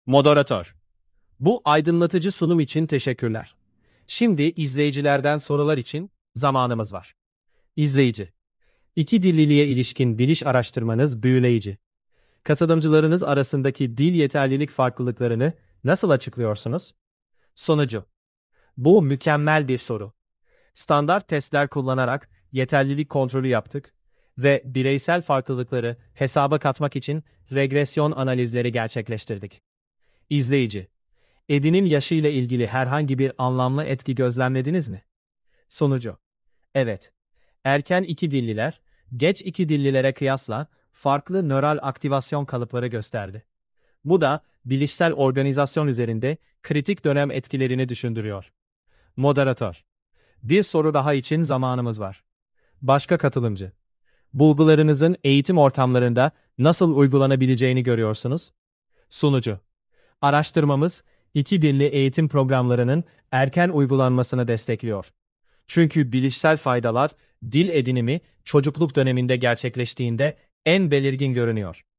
Moderatör. Bu aydınlatıcı sunum için teşekkürler. Şimdi izleyicilerden sorular için zamanımız var. İzleyici. İki dilliliğe ilişkin biliş araştırmanız büyüleyici. Katılımcılarınız arasındaki dil yeterlilik farklılıklarını nasıl açıklıyorsunuz? Sonucu. Bu mükemmel bir soru. Standart testler kullanarak yeterlilik kontrolü yaptık ve bireysel farklılıkları hesaba katmak için regresyon analizleri gerçekleştirdik. İzleyici. Edinin yaşıyla ilgili herhangi bir anlamlı etki gözlemlediniz mi? Sonucu. Evet. Erken iki dilliler, geç iki dillilere kıyasla farklı nöral aktivasyon kalıpları gösterdi. Bu da bilişsel organizasyon üzerinde kritik dönem etkilerini düşündürüyor. Moderatör. Bir soru daha için zamanımız var. Başka katılımcı. Bulgularınızın eğitim ortamlarında nasıl uygulanabileceğini görüyorsunuz? Sunucu. Araştırmamız, iki dilli eğitim programlarının erken uygulanmasını destekliyor. Çünkü bilişsel faydalar dil edinimi çocukluk döneminde gerçekleştiğinde en belirgin görünüyor.